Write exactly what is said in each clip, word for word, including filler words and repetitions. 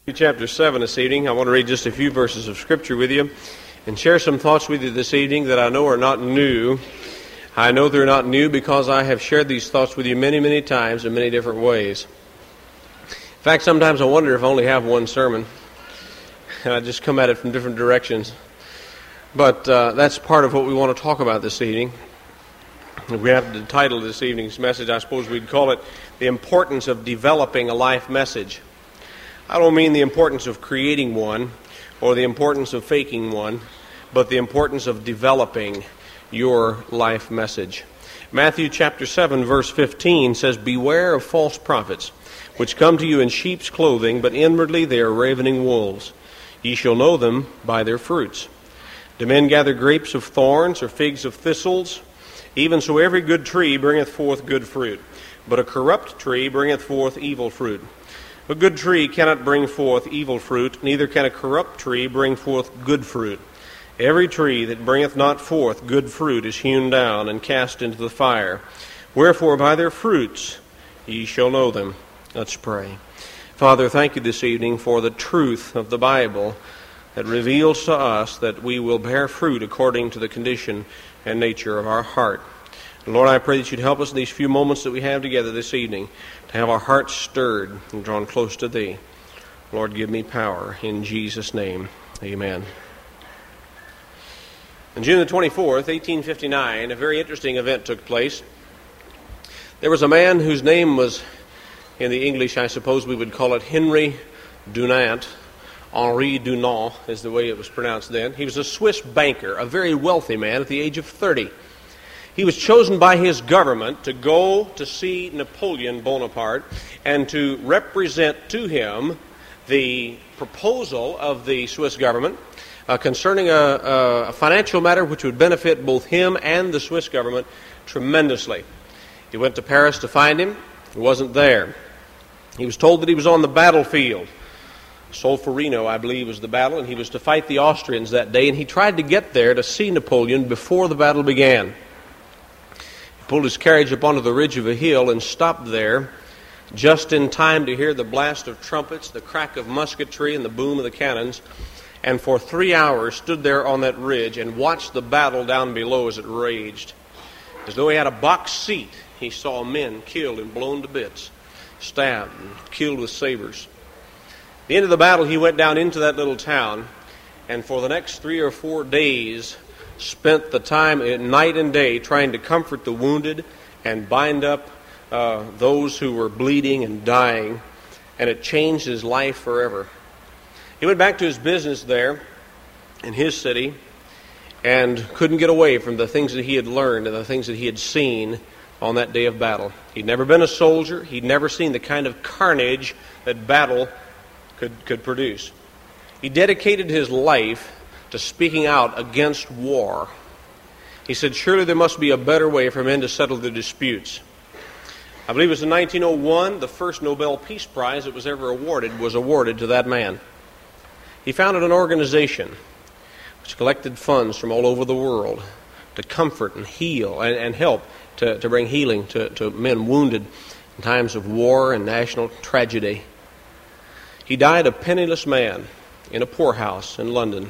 Chapter seven this evening. I want to read just a few verses of Scripture with you and share some thoughts with you this evening that I know are not new. I know they're not new because I have shared these thoughts with you many, many times in many different ways. In fact, sometimes I wonder if I only have one sermon, and I just come at it from different directions. But uh, that's part of what we want to talk about this evening. If we have to title this evening's message, I suppose we'd call it The Importance of Developing a Life Message. I don't mean the importance of creating one or the importance of faking one, but the importance of developing your life message. Matthew chapter seven, verse fifteen says, "Beware of false prophets, which come to you in sheep's clothing, but inwardly they are ravening wolves. Ye shall know them by their fruits. Do men gather grapes of thorns or figs of thistles? Even so every good tree bringeth forth good fruit, but a corrupt tree bringeth forth evil fruit. A good tree cannot bring forth evil fruit, neither can a corrupt tree bring forth good fruit. Every tree that bringeth not forth good fruit is hewn down and cast into the fire. Wherefore by their fruits ye shall know them." Let's pray. Father, thank you this evening for the truth of the Bible that reveals to us that we will bear fruit according to the condition and nature of our heart. And Lord, I pray that you'd help us in these few moments that we have together this evening to have our hearts stirred and drawn close to Thee. Lord, give me power. In Jesus' name, amen. On June the twenty-fourth, eighteen fifty-nine, a very interesting event took place. There was a man whose name was, in the English, I suppose we would call it Henry Dunant. Henri Dunant is the way it was pronounced then. He was a Swiss banker, a very wealthy man at the age of thirty. He was chosen by his government to go to see Napoleon Bonaparte and to represent to him the proposal of the Swiss government uh, concerning a, a financial matter which would benefit both him and the Swiss government tremendously. He went to Paris to find him. He wasn't there. He was told that he was on the battlefield. Solferino, I believe, was the battle, and he was to fight the Austrians that day, and he tried to get there to see Napoleon before the battle began. He pulled his carriage up onto the ridge of a hill and stopped there just in time to hear the blast of trumpets, the crack of musketry, and the boom of the cannons, and for three hours stood there on that ridge and watched the battle down below as it raged. As though he had a box seat, he saw men killed and blown to bits, stabbed and killed with sabers. At the end of the battle, he went down into that little town, and for the next three or four days spent the time night and day trying to comfort the wounded and bind up uh, those who were bleeding and dying, and it changed his life forever. He went back to his business there in his city and couldn't get away from the things that he had learned and the things that he had seen on that day of battle. He'd never been a soldier. He'd never seen the kind of carnage that battle could, could produce. He dedicated his life to speaking out against war. He said, surely there must be a better way for men to settle their disputes. I believe it was in nineteen oh one, the first Nobel Peace Prize that was ever awarded was awarded to that man. He founded an organization which collected funds from all over the world to comfort and heal and, and help to, to bring healing to, to men wounded in times of war and national tragedy. He died a penniless man in a poorhouse in London.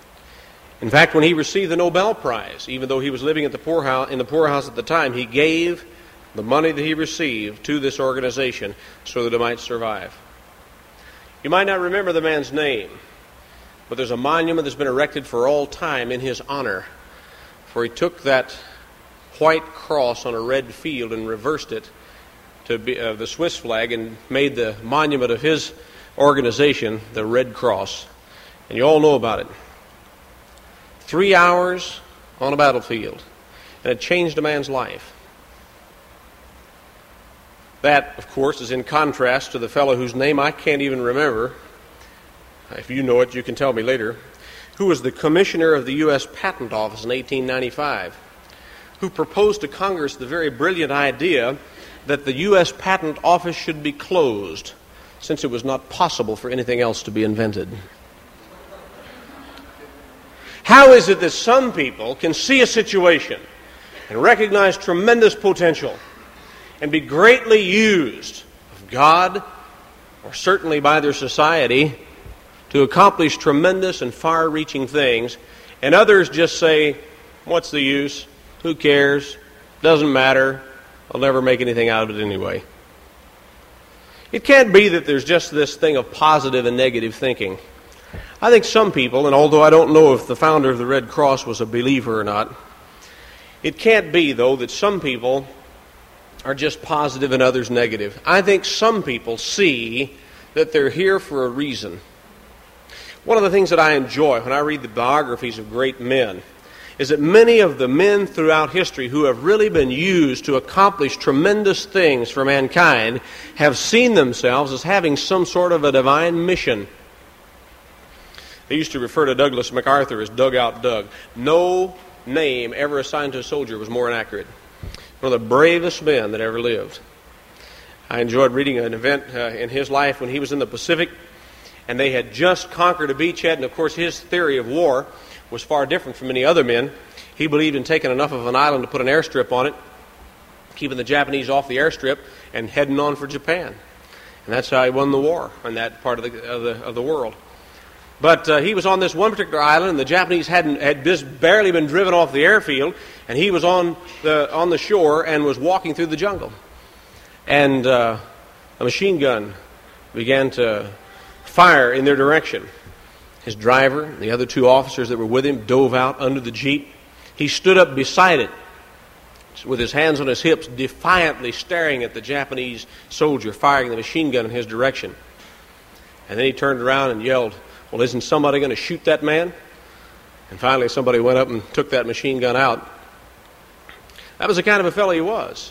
In fact, when he received the Nobel Prize, even though he was living at the poorhouse, in the poorhouse at the time, he gave the money that he received to this organization so that it might survive. You might not remember the man's name, but there's a monument that's been erected for all time in his honor, for he took that white cross on a red field and reversed it to be, uh, the Swiss flag and made the monument of his organization the Red Cross. And you all know about it. Three hours on a battlefield, and it changed a man's life. That, of course, is in contrast to the fellow whose name I can't even remember. If you know it, you can tell me later. Who was the commissioner of the U S Patent Office in eighteen ninety-five, who proposed to Congress the very brilliant idea that the U S Patent Office should be closed, since it was not possible for anything else to be invented. How is it that some people can see a situation and recognize tremendous potential and be greatly used of God or certainly by their society, to accomplish tremendous and far-reaching things, and others just say, what's the use? Who cares? Doesn't matter. I'll never make anything out of it anyway. It can't be that there's just this thing of positive and negative thinking. I think some people, and although I don't know if the founder of the Red Cross was a believer or not, it can't be, though, that some people are just positive and others negative. I think some people see that they're here for a reason. One of the things that I enjoy when I read the biographies of great men is that many of the men throughout history who have really been used to accomplish tremendous things for mankind have seen themselves as having some sort of a divine mission. They used to refer to Douglas MacArthur as Dugout Doug. No name ever assigned to a soldier was more inaccurate. One of the bravest men that ever lived. I enjoyed reading an event uh, in his life when he was in the Pacific, and they had just conquered a beachhead, and of course his theory of war was far different from many other men. He believed in taking enough of an island to put an airstrip on it, keeping the Japanese off the airstrip, and heading on for Japan. And that's how he won the war in that part of the of the, of the world. But uh, he was on this one particular island, and the Japanese hadn't had just barely been driven off the airfield, and he was on the on the shore and was walking through the jungle. And uh, a machine gun began to fire in their direction. His driver and the other two officers that were with him dove out under the jeep. He stood up beside it with his hands on his hips, defiantly staring at the Japanese soldier firing the machine gun in his direction. And then he turned around and yelled, "Well, isn't somebody going to shoot that man?" And finally somebody went up and took that machine gun out. That was the kind of a fellow he was.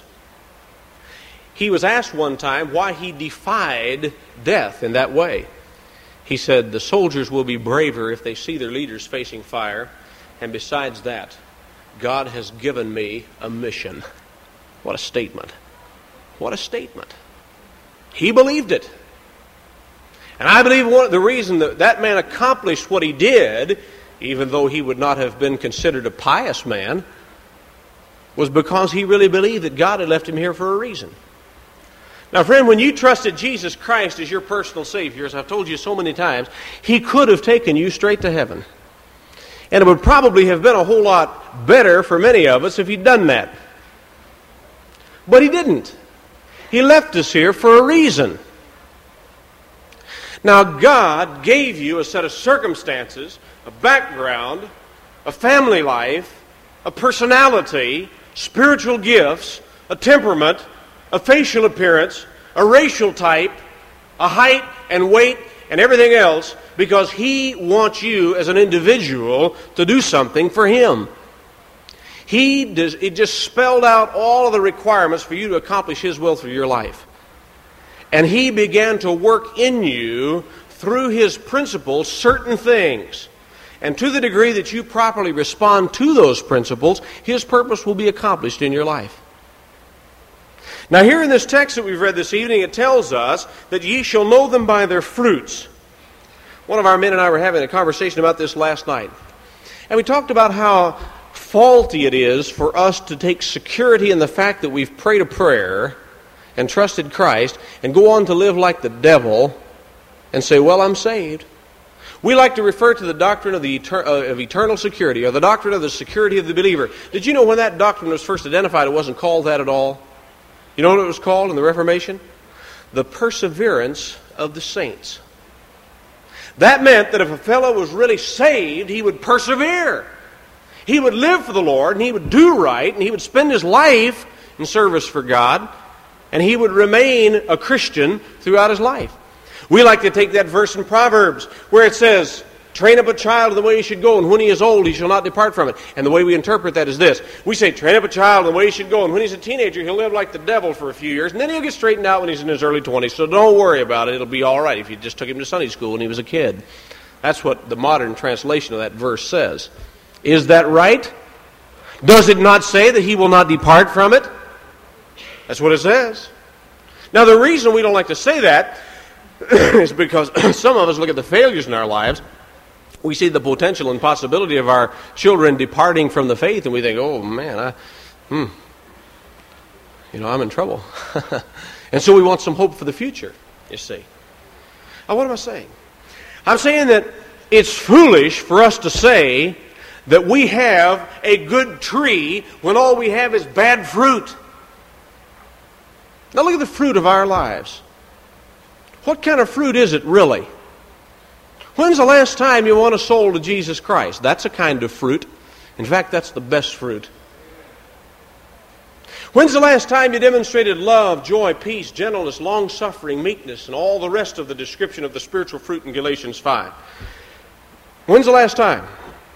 He was asked one time why he defied death in that way. He said, "The soldiers will be braver if they see their leaders facing fire. And besides that, God has given me a mission." What a statement. What a statement. He believed it. And I believe one, the reason that that man accomplished what he did, even though he would not have been considered a pious man, was because he really believed that God had left him here for a reason. Now, friend, when you trusted Jesus Christ as your personal Savior, as I've told you so many times, He could have taken you straight to heaven. And it would probably have been a whole lot better for many of us if He'd done that. But He didn't. He left us here for a reason. Now, God gave you a set of circumstances, a background, a family life, a personality, spiritual gifts, a temperament, a facial appearance, a racial type, a height and weight, and everything else, because He wants you as an individual to do something for Him. He does, it just spelled out all of the requirements for you to accomplish His will through your life. And He began to work in you through His principles certain things. And to the degree that you properly respond to those principles, His purpose will be accomplished in your life. Now here in this text that we've read this evening, it tells us that ye shall know them by their fruits. One of our men and I were having a conversation about this last night. And we talked about how faulty it is for us to take security in the fact that we've prayed a prayer and trusted Christ and go on to live like the devil and say, "Well, I'm saved." We like to refer to the doctrine of, the eter- uh, of eternal security, or the doctrine of the security of the believer. Did you know when that doctrine was first identified, it wasn't called that at all? You know what it was called in the Reformation? The perseverance of the saints. That meant that if a fellow was really saved, he would persevere. He would live for the Lord, and he would do right, and he would spend his life in service for God, and he would remain a Christian throughout his life. We like to take that verse in Proverbs where it says, "Train up a child in the way he should go, and when he is old, he shall not depart from it." And the way we interpret that is this. We say, train up a child in the way he should go, and when he's a teenager, he'll live like the devil for a few years, and then he'll get straightened out when he's in his early twenties. So don't worry about it. It'll be all right if you just took him to Sunday school when he was a kid. That's what the modern translation of that verse says. Is that right? Does it not say that he will not depart from it? That's what it says. Now, the reason we don't like to say that is because some of us look at the failures in our lives. We see the potential and possibility of our children departing from the faith, and we think, "Oh man, I, hmm, you know, I'm in trouble." And so we want some hope for the future, you see. Now, what am I saying? I'm saying that it's foolish for us to say that we have a good tree when all we have is bad fruit. Now look at the fruit of our lives. What kind of fruit is it really? When's the last time you won a soul to Jesus Christ? That's a kind of fruit. In fact, that's the best fruit. When's the last time you demonstrated love, joy, peace, gentleness, long-suffering, meekness, and all the rest of the description of the spiritual fruit in Galatians five? When's the last time?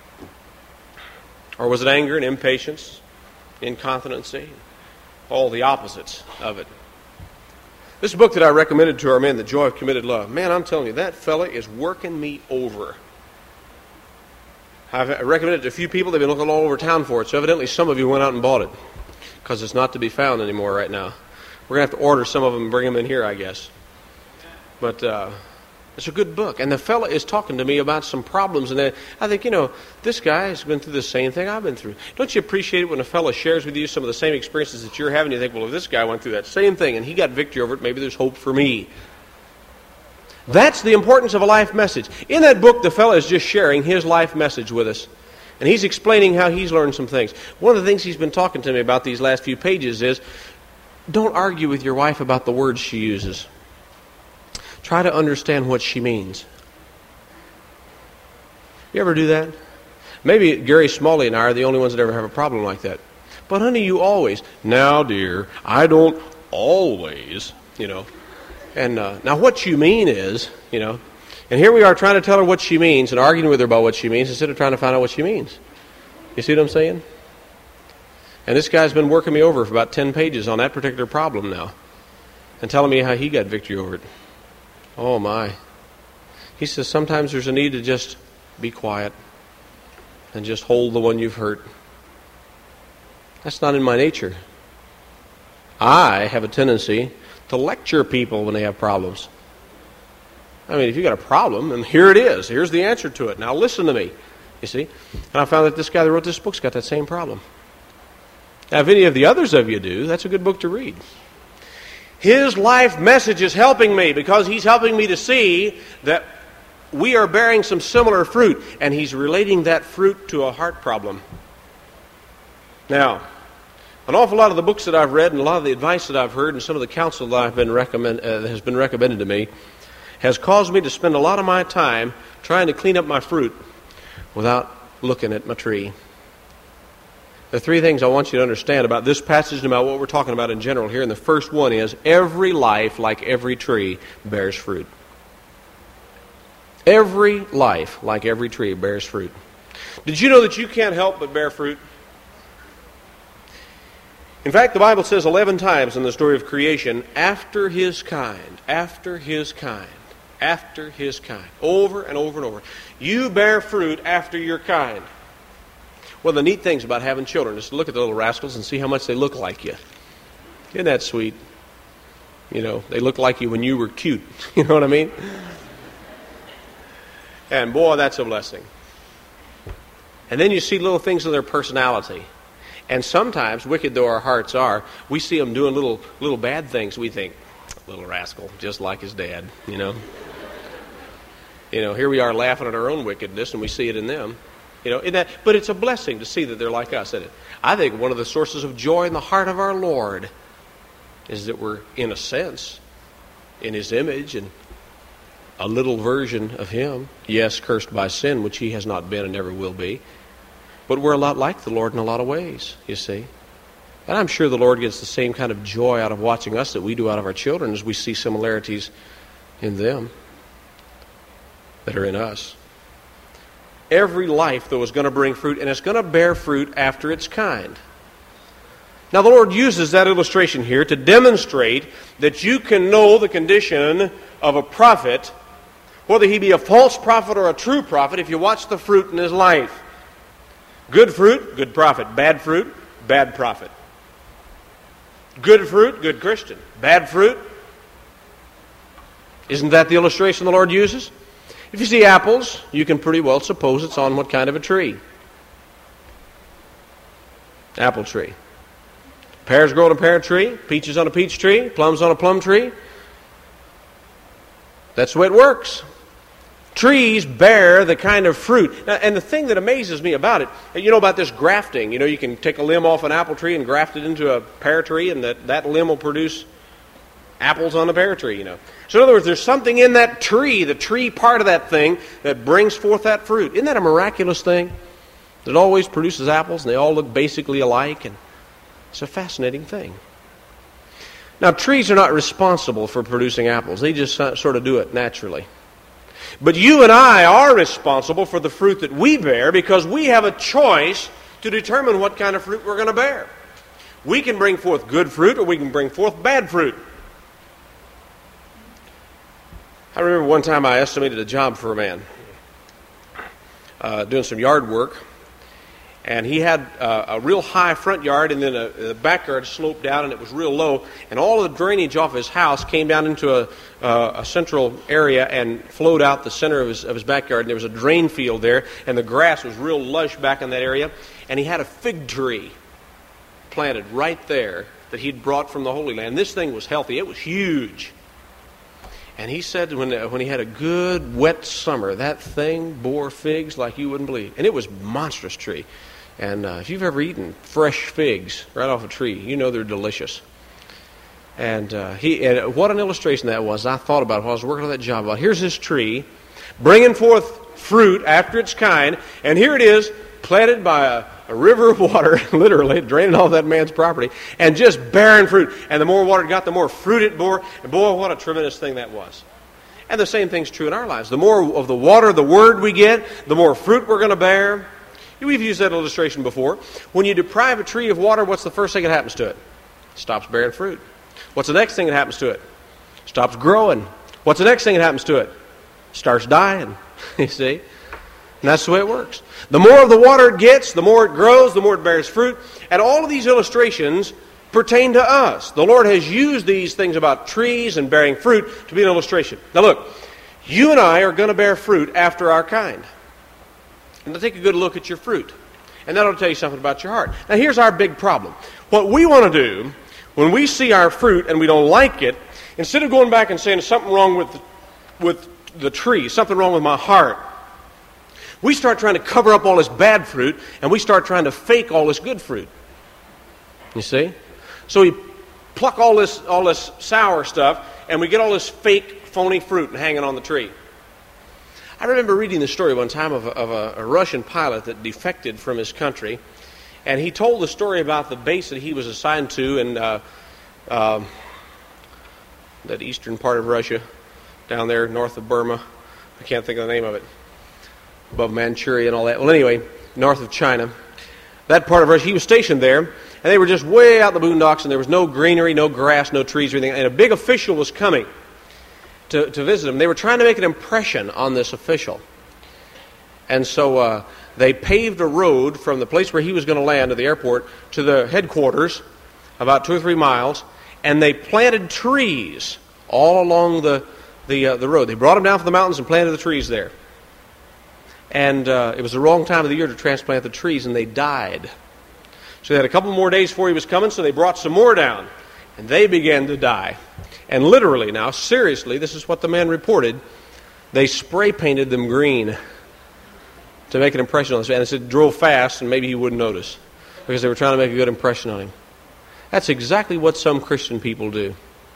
Or was it anger and impatience, incontinency, all the opposites of it? This book that I recommended to our men, The Joy of Committed Love, man, I'm telling you, that fella is working me over. I've recommended it to a few people. They've been looking all over town for it, so evidently some of you went out and bought it, because it's not to be found anymore right now. We're going to have to order some of them and bring them in here, I guess. But uh, it's a good book. And the fella is talking to me about some problems. And I think, you know, this guy has been through the same thing I've been through. Don't you appreciate it when a fella shares with you some of the same experiences that you're having? You think, well, if this guy went through that same thing and he got victory over it, maybe there's hope for me. That's the importance of a life message. In that book, the fella is just sharing his life message with us. And he's explaining how he's learned some things. One of the things he's been talking to me about these last few pages is, don't argue with your wife about the words she uses. Try to understand what she means. You ever do that? Maybe Gary Smalley and I are the only ones that ever have a problem like that. But honey, you always. Now, dear, I don't always, you know. And uh, now what you mean is, you know, and here we are trying to tell her what she means and arguing with her about what she means instead of trying to find out what she means. You see what I'm saying? And this guy's been working me over for about ten pages on that particular problem now and telling me how he got victory over it. Oh, my. He says sometimes there's a need to just be quiet and just hold the one you've hurt. That's not in my nature. I have a tendency to lecture people when they have problems. I mean, if you've got a problem, and here it is. Here's the answer to it. Now listen to me. You see? And I found that this guy that wrote this book's got that same problem. Now, if any of the others of you do, that's a good book to read. His life message is helping me because he's helping me to see that we are bearing some similar fruit, and he's relating that fruit to a heart problem. Now, an awful lot of the books that I've read and a lot of the advice that I've heard and some of the counsel that I've been recommend, uh, that has been recommended to me has caused me to spend a lot of my time trying to clean up my fruit without looking at my tree. The three things I want you to understand about this passage and about what we're talking about in general here. And the first one is, every life, like every tree, bears fruit. Every life, like every tree, bears fruit. Did you know that you can't help but bear fruit? In fact, the Bible says eleven times in the story of creation, after his kind, after his kind, after his kind, over and over and over. You bear fruit after your kind. One of the neat things about having children is to look at the little rascals and see how much they look like you. Isn't that sweet? You know, they look like you when you were cute. You know what I mean? And boy, that's a blessing. And then you see little things in their personality. And sometimes, wicked though our hearts are, we see them doing little little bad things. We think, little rascal, just like his dad, you know. You know, here we are laughing at our own wickedness, and we see it in them. You know, in that, but it's a blessing to see that they're like us, isn't it? I think one of the sources of joy in the heart of our Lord is that we're, in a sense, in his image and a little version of him. Yes, cursed by sin, which he has not been and never will be. But we're a lot like the Lord in a lot of ways, you see. And I'm sure the Lord gets the same kind of joy out of watching us that we do out of our children as we see similarities in them that are in us. Every life, though, is going to bring fruit, and it's going to bear fruit after its kind. Now, the Lord uses that illustration here to demonstrate that you can know the condition of a prophet, whether he be a false prophet or a true prophet, if you watch the fruit in his life. Good fruit, good prophet. Bad fruit, bad prophet. Good fruit, good Christian. Bad fruit. Isn't that the illustration the Lord uses? If you see apples, you can pretty well suppose it's on what kind of a tree? Apple tree. Pears grow on a pear tree, peaches on a peach tree, plums on a plum tree. That's the way it works. Trees bear the kind of fruit. Now, and the thing that amazes me about it, you know about this grafting. You know, you can take a limb off an apple tree and graft it into a pear tree, and that, that limb will produce apples on the pear tree, you know. So in other words, there's something in that tree, the tree part of that thing, that brings forth that fruit. Isn't that a miraculous thing? That always produces apples, and they all look basically alike, and it's a fascinating thing. Now, trees are not responsible for producing apples. They just sort of do it naturally. But you and I are responsible for the fruit that we bear because we have a choice to determine what kind of fruit we're going to bear. We can bring forth good fruit or we can bring forth bad fruit. I remember one time I estimated a job for a man uh, doing some yard work. And he had uh, a real high front yard, and then a, a backyard sloped down, and it was real low. And all of the drainage off his house came down into a, uh, a central area and flowed out the center of his, of his backyard. And there was a drain field there, and the grass was real lush back in that area. And he had a fig tree planted right there that he'd brought from the Holy Land. This thing was healthy. It was huge. And he said when, uh, when he had a good wet summer, that thing bore figs like you wouldn't believe. And it was a monstrous tree. And uh, if you've ever eaten fresh figs right off a tree, you know they're delicious. And uh, he, and what an illustration that was. I thought about it while I was working on that job. Well, here's this tree bringing forth fruit after its kind, and here it is, planted by a, a river of water, literally, draining all that man's property, and just bearing fruit. And the more water it got, the more fruit it bore. And boy, what a tremendous thing that was. And the same thing's true in our lives. The more of the water, the word we get, the more fruit we're going to bear. We've used that illustration before. When you deprive a tree of water, what's the first thing that happens to it? It stops bearing fruit. What's the next thing that happens to it? It stops growing. What's the next thing that happens to it? It starts dying. You see? And that's the way it works. The more of the water it gets, the more it grows, the more it bears fruit. And all of these illustrations pertain to us. The Lord has used these things about trees and bearing fruit to be an illustration. Now look, you and I are going to bear fruit after our kind. And take a good look at your fruit. And that'll tell you something about your heart. Now here's our big problem. What we want to do, when we see our fruit and we don't like it, instead of going back and saying there's something wrong with the, with the tree, something wrong with my heart, we start trying to cover up all this bad fruit, and we start trying to fake all this good fruit. You see? So we pluck all this, all this sour stuff, and we get all this fake, phony fruit hanging on the tree. I remember reading the story one time of, a, of a, a Russian pilot that defected from his country, and he told the story about the base that he was assigned to in uh, uh, that eastern part of Russia, down there north of Burma. I can't think of the name of it. Above Manchuria and all that. Well, anyway, north of China. That part of Russia, he was stationed there, and they were just way out in the boondocks, and there was no greenery, no grass, no trees or anything, and a big official was coming To, to visit him. They were trying to make an impression on this official. And so uh, they paved a road from the place where he was going to land at the airport to the headquarters, about two or three miles, and they planted trees all along the the, uh, the road. They brought them down from the mountains and planted the trees there. And uh, it was the wrong time of the year to transplant the trees, and they died. So they had a couple more days before he was coming, so they brought some more down, and they began to die. And literally now, seriously, this is what the man reported, they spray painted them green to make an impression on this man. And it drove fast, and maybe he wouldn't notice because they were trying to make a good impression on him. That's exactly what some Christian people do.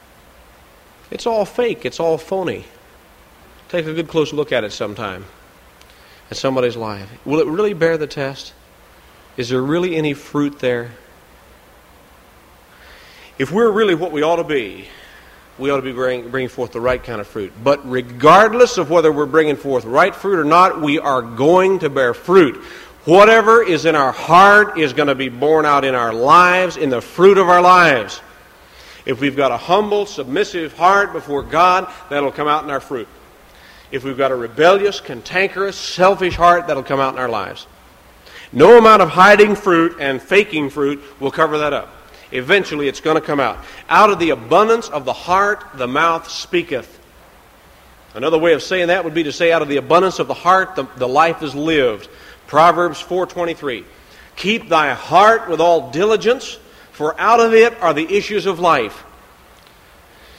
It's all fake. It's all phony. Take a good close look at it sometime, at somebody's life. Will it really bear the test? Is there really any fruit there? If we're really what we ought to be, we ought to be bring, bringing forth the right kind of fruit. But regardless of whether we're bringing forth right fruit or not, we are going to bear fruit. Whatever is in our heart is going to be borne out in our lives, in the fruit of our lives. If we've got a humble, submissive heart before God, that'll come out in our fruit. If we've got a rebellious, cantankerous, selfish heart, that'll come out in our lives. No amount of hiding fruit and faking fruit will cover that up. Eventually it's going to come out. Out of the abundance of the heart, the mouth speaketh. Another way of saying that would be to say out of the abundance of the heart, the, the life is lived. Proverbs four twenty-three. Keep thy heart with all diligence, for out of it are the issues of life.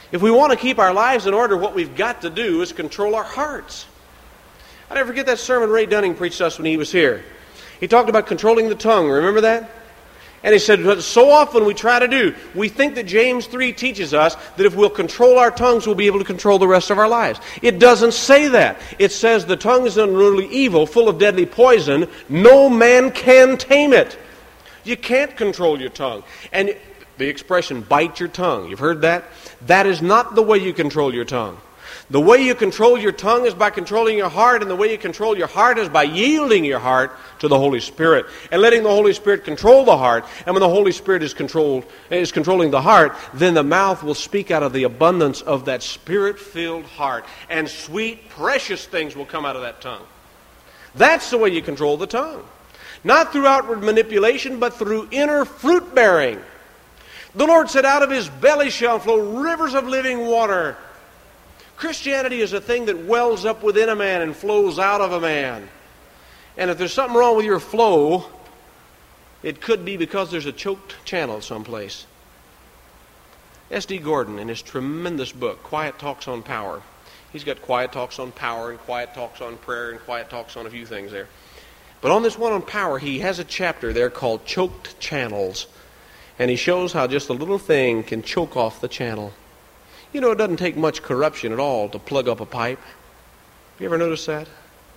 If we want to keep our lives in order, what we've got to do is control our hearts. I never forget that sermon Ray Dunning preached us when he was here. He talked about controlling the tongue. Remember that? And he said, so often we try to do, we think that James three teaches us that if we'll control our tongues, we'll be able to control the rest of our lives. It doesn't say that. It says the tongue is unruly evil, full of deadly poison. No man can tame it. You can't control your tongue. And the expression, bite your tongue, you've heard that? That is not the way you control your tongue. The way you control your tongue is by controlling your heart, and the way you control your heart is by yielding your heart to the Holy Spirit and letting the Holy Spirit control the heart. And when the Holy Spirit is controlled, is controlling the heart, then the mouth will speak out of the abundance of that Spirit-filled heart, and sweet, precious things will come out of that tongue. That's the way you control the tongue. Not through outward manipulation, but through inner fruit-bearing. The Lord said, out of his belly shall flow rivers of living water. Christianity is a thing that wells up within a man and flows out of a man. And if there's something wrong with your flow, it could be because there's a choked channel someplace. S D Gordon, in his tremendous book, Quiet Talks on Power, he's got quiet talks on power and quiet talks on prayer and quiet talks on a few things there. But on this one on power, he has a chapter there called Choked Channels. And he shows how just a little thing can choke off the channel. You know, it doesn't take much corruption at all to plug up a pipe. Have you ever noticed that?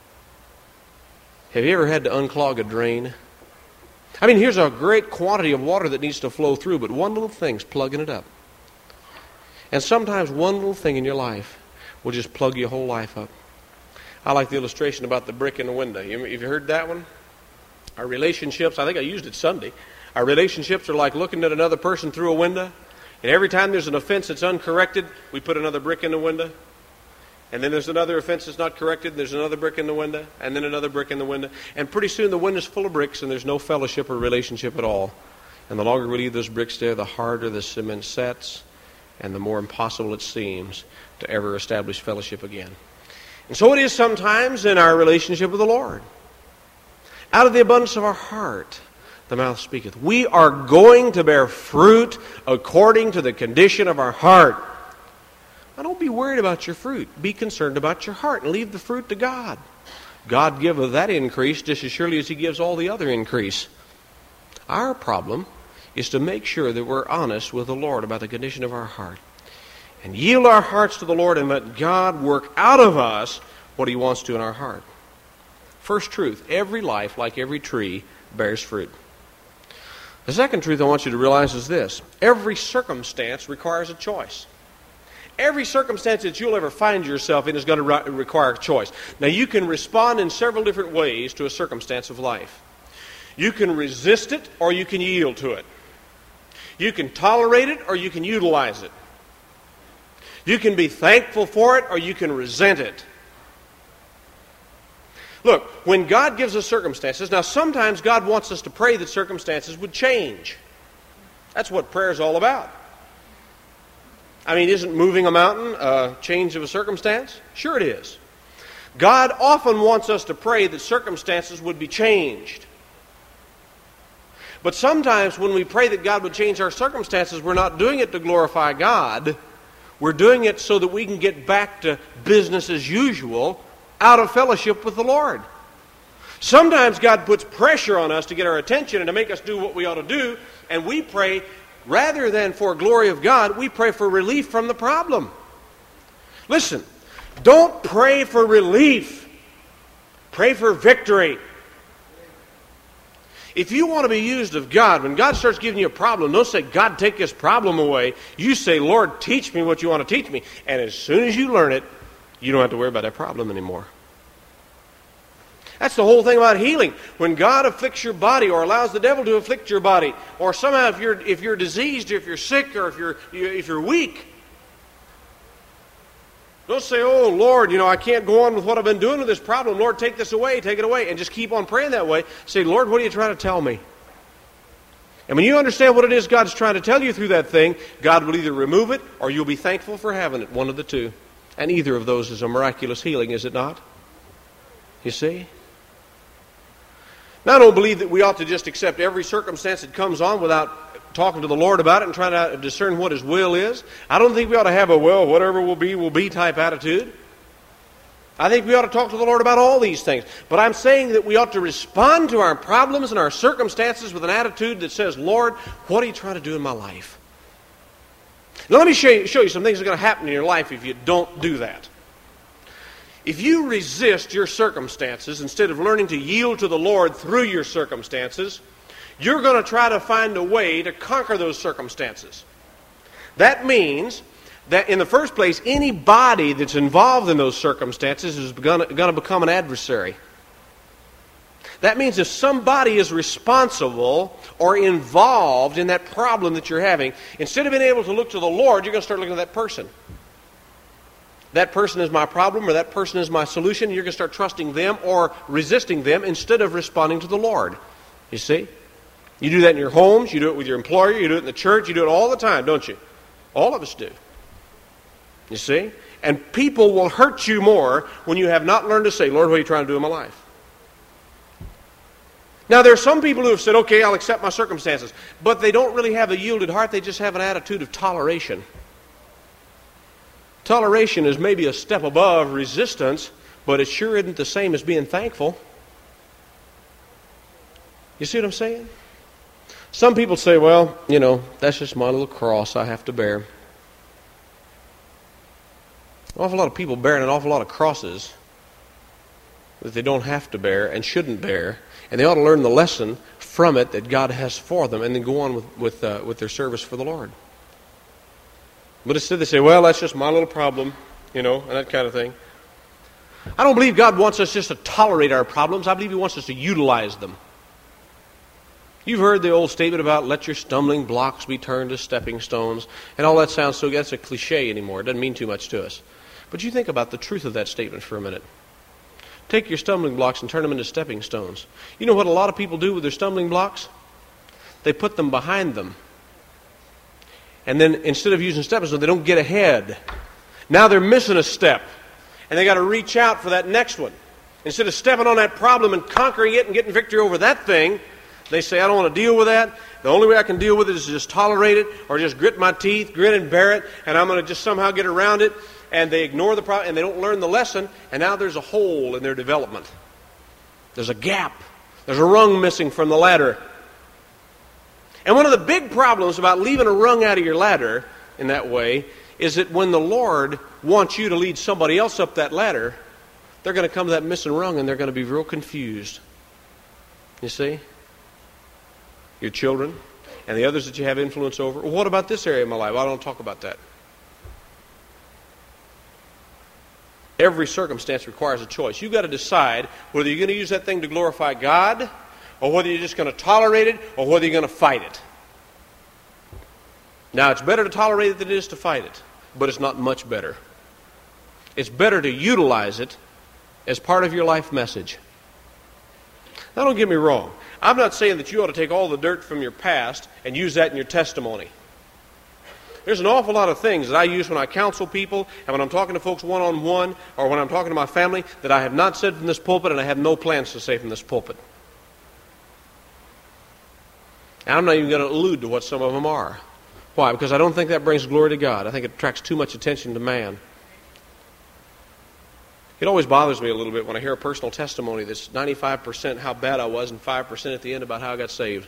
Have you ever had to unclog a drain? I mean, here's a great quantity of water that needs to flow through, but one little thing's plugging it up. And sometimes one little thing in your life will just plug your whole life up. I like the illustration about the brick in the window. You, have you heard that one? Our relationships, I think I used it Sunday. Our relationships are like looking at another person through a window. And every time there's an offense that's uncorrected, we put another brick in the window. And then there's another offense that's not corrected, and there's another brick in the window, and then another brick in the window. And pretty soon the window's full of bricks, and there's no fellowship or relationship at all. And the longer we leave those bricks there, the harder the cement sets, and the more impossible it seems to ever establish fellowship again. And so it is sometimes in our relationship with the Lord. Out of the abundance of our heart, the mouth speaketh. We are going to bear fruit according to the condition of our heart. Now, don't be worried about your fruit. Be concerned about your heart and leave the fruit to God. God giveth that increase just as surely as he gives all the other increase. Our problem is to make sure that we're honest with the Lord about the condition of our heart. And yield our hearts to the Lord and let God work out of us what he wants to in our heart. First truth, every life, like every tree, bears fruit. The second truth I want you to realize is this. Every circumstance requires a choice. Every circumstance that you'll ever find yourself in is going to require a choice. Now, you can respond in several different ways to a circumstance of life. You can resist it or you can yield to it. You can tolerate it or you can utilize it. You can be thankful for it or you can resent it. Look, when God gives us circumstances, now sometimes God wants us to pray that circumstances would change. That's what prayer is all about. I mean, isn't moving a mountain a change of a circumstance? Sure it is. God often wants us to pray that circumstances would be changed. But sometimes when we pray that God would change our circumstances, we're not doing it to glorify God. We're doing it so that we can get back to business as usual, out of fellowship with the Lord. Sometimes God puts pressure on us to get our attention and to make us do what we ought to do, and we pray, rather than for glory of God, we pray for relief from the problem. Listen, don't pray for relief. Pray for victory. If you want to be used of God, when God starts giving you a problem, don't say, God, take this problem away. You say, Lord, teach me what you want to teach me. And as soon as you learn it, you don't have to worry about that problem anymore. That's the whole thing about healing. When God afflicts your body or allows the devil to afflict your body, or somehow if you're if you're diseased, or if you're sick, or if you're if you're weak, don't say, oh, Lord, you know, I can't go on with what I've been doing with this problem. Lord, take this away, take it away, and just keep on praying that way. Say, Lord, what are you trying to tell me? And when you understand what it is God's trying to tell you through that thing, God will either remove it or you'll be thankful for having it, one of the two. And either of those is a miraculous healing, is it not? You see? Now, I don't believe that we ought to just accept every circumstance that comes on without talking to the Lord about it and trying to discern what His will is. I don't think we ought to have a, well, whatever will be, will be type attitude. I think we ought to talk to the Lord about all these things. But I'm saying that we ought to respond to our problems and our circumstances with an attitude that says, Lord, what are you trying to do in my life? Now let me show you, show you some things that are going to happen in your life if you don't do that. If you resist your circumstances instead of learning to yield to the Lord through your circumstances, you're going to try to find a way to conquer those circumstances. That means that in the first place, anybody that's involved in those circumstances is going to, going to become an adversary. That means if somebody is responsible or involved in that problem that you're having, instead of being able to look to the Lord, you're going to start looking at that person. That person is my problem or that person is my solution. You're going to start trusting them or resisting them instead of responding to the Lord. You see? You do that in your homes, you do it with your employer, you do it in the church, you do it all the time, don't you? All of us do. You see? And people will hurt you more when you have not learned to say, Lord, what are you trying to do in my life? Now, there are some people who have said, okay, I'll accept my circumstances. But they don't really have a yielded heart. They just have an attitude of toleration. Toleration is maybe a step above resistance, but it sure isn't the same as being thankful. You see what I'm saying? Some people say, well, you know, that's just my little cross I have to bear. An awful lot of people bearing an awful lot of crosses that they don't have to bear and shouldn't bear, and they ought to learn the lesson from it that God has for them and then go on with, with, uh, with their service for the Lord. But instead they say, well, that's just my little problem, you know, and that kind of thing. I don't believe God wants us just to tolerate our problems. I believe He wants us to utilize them. You've heard the old statement about let your stumbling blocks be turned to stepping stones, and all that sounds so, that's a cliche anymore. It doesn't mean too much to us. But you think about the truth of that statement for a minute. Take your stumbling blocks and turn them into stepping stones. You know what a lot of people do with their stumbling blocks? They put them behind them. And then instead of using stepping stones, they don't get ahead. Now they're missing a step. And they got to reach out for that next one. Instead of stepping on that problem and conquering it and getting victory over that thing, they say, I don't want to deal with that. The only way I can deal with it is to just tolerate it or just grit my teeth, grin and bear it, and I'm going to just somehow get around it. And they ignore the problem, and they don't learn the lesson, and now there's a hole in their development. There's a gap. There's a rung missing from the ladder. And one of the big problems about leaving a rung out of your ladder in that way is that when the Lord wants you to lead somebody else up that ladder, they're going to come to that missing rung, and they're going to be real confused. You see? Your children and the others that you have influence over. Well, what about this area of my life? I don't talk about that. Every circumstance requires a choice. You've got to decide whether you're going to use that thing to glorify God, or whether you're just going to tolerate it, or whether you're going to fight it. Now, it's better to tolerate it than it is to fight it, but it's not much better. It's better to utilize it as part of your life message. Now, don't get me wrong. I'm not saying that you ought to take all the dirt from your past and use that in your testimony. There's an awful lot of things that I use when I counsel people and when I'm talking to folks one-on-one or when I'm talking to my family that I have not said from this pulpit and I have no plans to say from this pulpit. And I'm not even going to allude to what some of them are. Why? Because I don't think that brings glory to God. I think it attracts too much attention to man. It always bothers me a little bit when I hear a personal testimony that's ninety-five percent how bad I was and five percent at the end about how I got saved.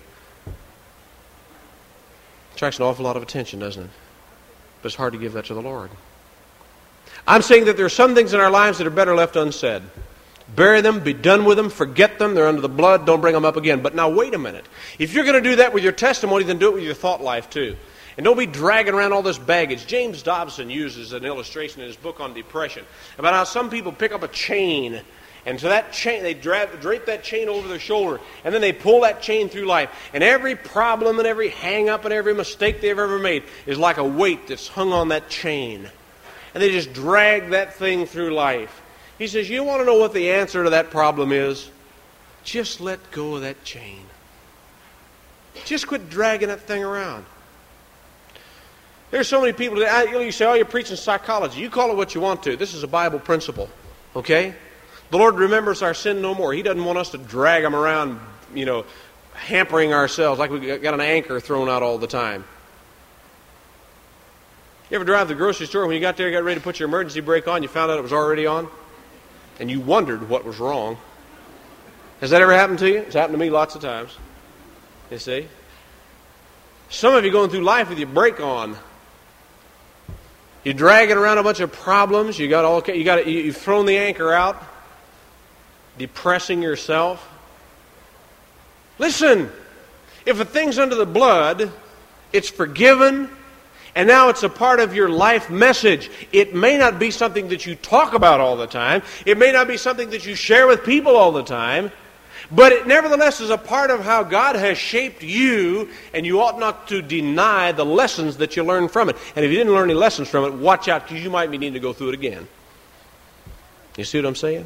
It attracts an awful lot of attention, doesn't it? But it's hard to give that to the Lord. I'm saying that there are some things in our lives that are better left unsaid. Bury them, be done with them, forget them, they're under the blood, don't bring them up again. But now wait a minute. If you're going to do that with your testimony, then do it with your thought life too. And don't be dragging around all this baggage. James Dobson uses an illustration in his book on depression about how some people pick up a chain, and to that chain, they drape, drape that chain over their shoulder, and then they pull that chain through life. And every problem and every hang-up and every mistake they've ever made is like a weight that's hung on that chain. And they just drag that thing through life. He says, you want to know what the answer to that problem is? Just let go of that chain. Just quit dragging that thing around. There's so many people that you say, oh, you're preaching psychology. You call it what you want to. This is a Bible principle. Okay? The Lord remembers our sin no more. He doesn't want us to drag them around, you know, hampering ourselves, like we got an anchor thrown out all the time. You ever drive to the grocery store, when you got there, you got ready to put your emergency brake on, you found out it was already on, and you wondered what was wrong? Has that ever happened to you? It's happened to me lots of times. You see? Some of you going through life with your brake on. You're dragging around a bunch of problems. You got all you got. You've thrown the anchor out, depressing yourself. Listen, if a thing's under the blood, it's forgiven, and now it's a part of your life message. It may not be something that you talk about all the time. It may not be something that you share with people all the time. But it nevertheless is a part of how God has shaped you, and you ought not to deny the lessons that you learn from it. And if you didn't learn any lessons from it, watch out, because you might be needing to go through it again. You see what I'm saying?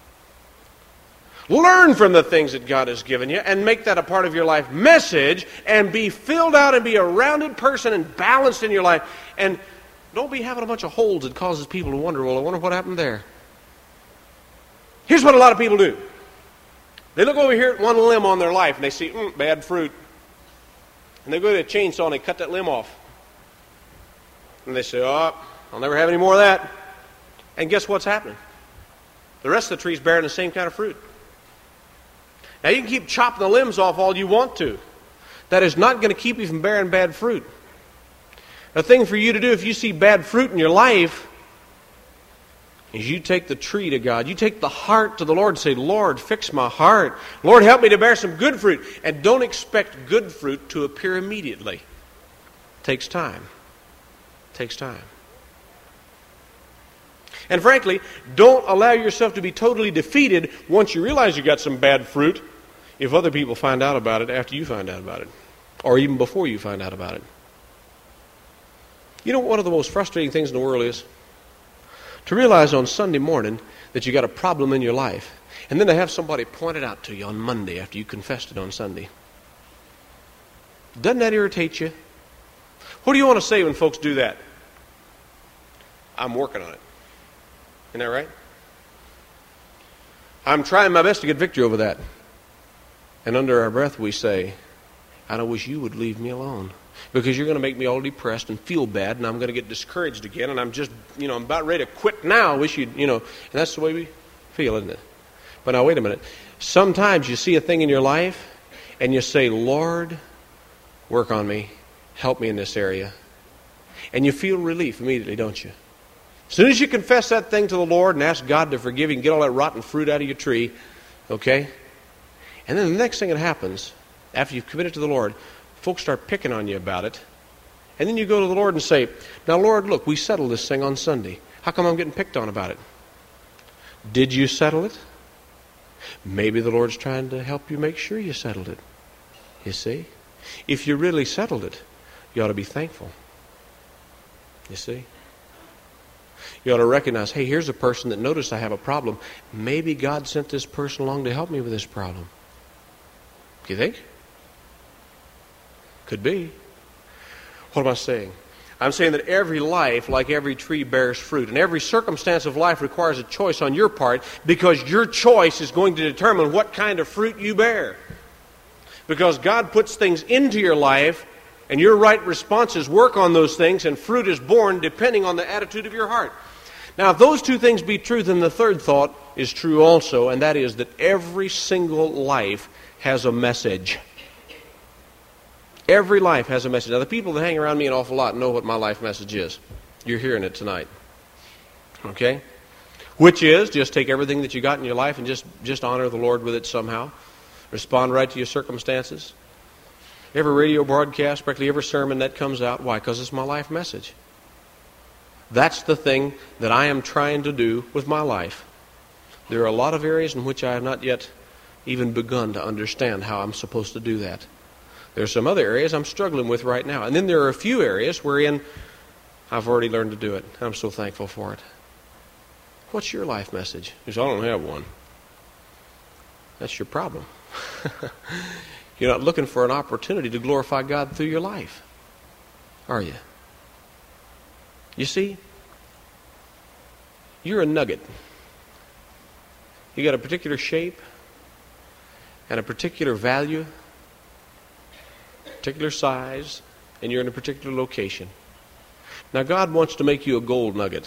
Learn from the things that God has given you and make that a part of your life message, and be filled out and be a rounded person and balanced in your life. And don't be having a bunch of holes that causes people to wonder, well, I wonder what happened there. Here's what a lot of people do. They look over here at one limb on their life and they see, mm, bad fruit. And they go to a chainsaw and they cut that limb off. And they say, oh, I'll never have any more of that. And guess what's happening? The rest of the tree's bearing the same kind of fruit. Now you can keep chopping the limbs off all you want to. That is not going to keep you from bearing bad fruit. The thing for you to do if you see bad fruit in your life is you take the tree to God. You take the heart to the Lord and say, Lord, fix my heart. Lord, help me to bear some good fruit. And don't expect good fruit to appear immediately. It takes time. It takes time. And frankly, don't allow yourself to be totally defeated once you realize you got some bad fruit if other people find out about it after you find out about it. Or even before you find out about it. You know what one of the most frustrating things in the world is? To realize on Sunday morning that you got a problem in your life, and then to have somebody point it out to you on Monday after you confessed it on Sunday. Doesn't that irritate you? What do you want to say when folks do that? I'm working on it. Isn't that right? I'm trying my best to get victory over that. And under our breath we say, I wish you would leave me alone. Because you're going to make me all depressed and feel bad, and I'm going to get discouraged again, and I'm just, you know, I'm about ready to quit now. I wish you'd, you know, and that's the way we feel, isn't it? But now, wait a minute. Sometimes you see a thing in your life, and you say, Lord, work on me. Help me in this area. And you feel relief immediately, don't you? As soon as you confess that thing to the Lord and ask God to forgive you and get all that rotten fruit out of your tree, okay? And then the next thing that happens, after you've committed to the Lord, folks start picking on you about it. And then you go to the Lord and say, now, Lord, look, we settled this thing on Sunday. How come I'm getting picked on about it? Did you settle it? Maybe the Lord's trying to help you make sure you settled it. You see? If you really settled it, you ought to be thankful. You see? You ought to recognize, hey, here's a person that noticed I have a problem. Maybe God sent this person along to help me with this problem. Do you think? Could be. What am I saying? I'm saying that every life, like every tree, bears fruit. And every circumstance of life requires a choice on your part, because your choice is going to determine what kind of fruit you bear. Because God puts things into your life, and your right responses work on those things, and fruit is born depending on the attitude of your heart. Now, if those two things be true, then the third thought is true also, and that is that every single life has a message. Every life has a message. Now, the people that hang around me an awful lot know what my life message is. You're hearing it tonight. Okay? Which is, just take everything that you got in your life and just, just honor the Lord with it somehow. Respond right to your circumstances. Every radio broadcast, practically every sermon that comes out. Why? Because it's my life message. That's the thing that I am trying to do with my life. There are a lot of areas in which I have not yet even begun to understand how I'm supposed to do that. There are some other areas I'm struggling with right now. And then there are a few areas wherein I've already learned to do it. I'm so thankful for it. What's your life message? Because I don't have one. That's your problem. You're not looking for an opportunity to glorify God through your life, are you? You see, you're a nugget. You got a particular shape and a particular value particular size, and you're in a particular location. Now, God wants to make you a gold nugget.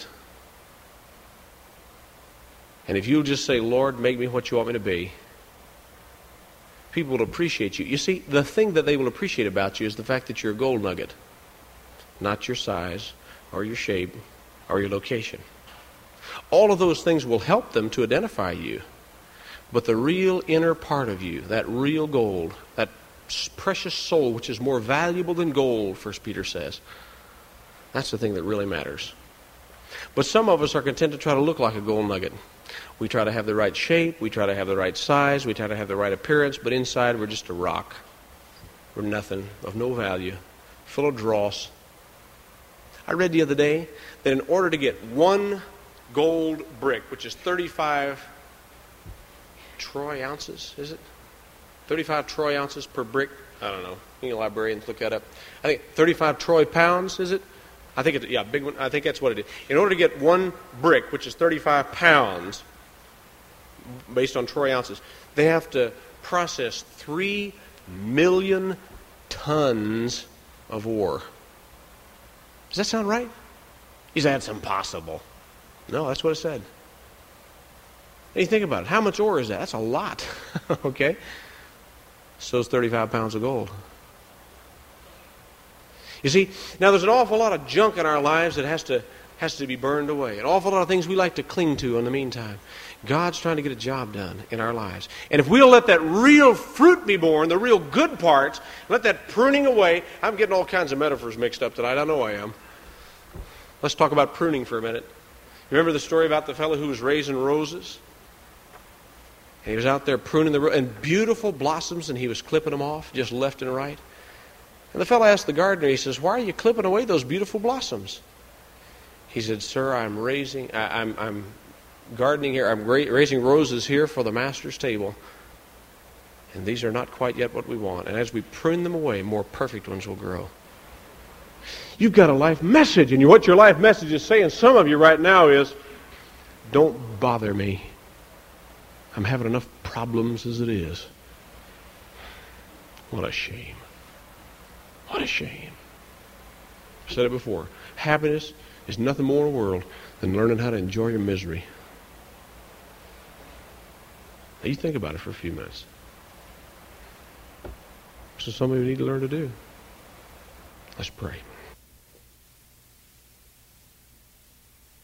And if you'll just say, Lord, make me what you want me to be, people will appreciate you. You see, the thing that they will appreciate about you is the fact that you're a gold nugget, not your size or your shape or your location. All of those things will help them to identify you. But the real inner part of you, that real gold, that precious soul which is more valuable than gold, First Peter says, that's the thing that really matters. But some of us are content to try to look like a gold nugget. We try to have the right shape, we try to have the right size, we try to have the right appearance, but inside we're just a rock. We're nothing, of no value, full of dross. I read the other day that in order to get one gold brick, which is thirty-five troy ounces, is it? thirty-five troy ounces per brick? I don't know. You can librarians look that up. I think thirty-five troy pounds, is it? I think it's, yeah, big one. I think that's what it is. In order to get one brick, which is thirty-five pounds, based on troy ounces, they have to process three million tons of ore. Does that sound right? He said, that's impossible. No, that's what it said. And you think about it. How much ore is that? That's a lot. Okay? So it's thirty-five pounds of gold. You see, now there's an awful lot of junk in our lives that has to has to be burned away. An awful lot of things we like to cling to in the meantime. God's trying to get a job done in our lives. And if we'll let that real fruit be born, the real good parts, let that pruning away. I'm getting all kinds of metaphors mixed up tonight. I know I am. Let's talk about pruning for a minute. Remember the story about the fellow who was raising roses? And he was out there pruning the roses, and beautiful blossoms, and he was clipping them off just left and right. And the fellow asked the gardener, he says, why are you clipping away those beautiful blossoms? He said, sir, I'm raising, I, I'm, I'm gardening here, I'm ra- raising roses here for the master's table. And these are not quite yet what we want. And as we prune them away, more perfect ones will grow. You've got a life message, and what your life message is saying, some of you right now is, don't bother me. I'm having enough problems as it is. What a shame. What a shame. I've said it before. Happiness is nothing more in the world than learning how to enjoy your misery. Now you think about it for a few minutes. So some of you need to learn to do. Let's pray.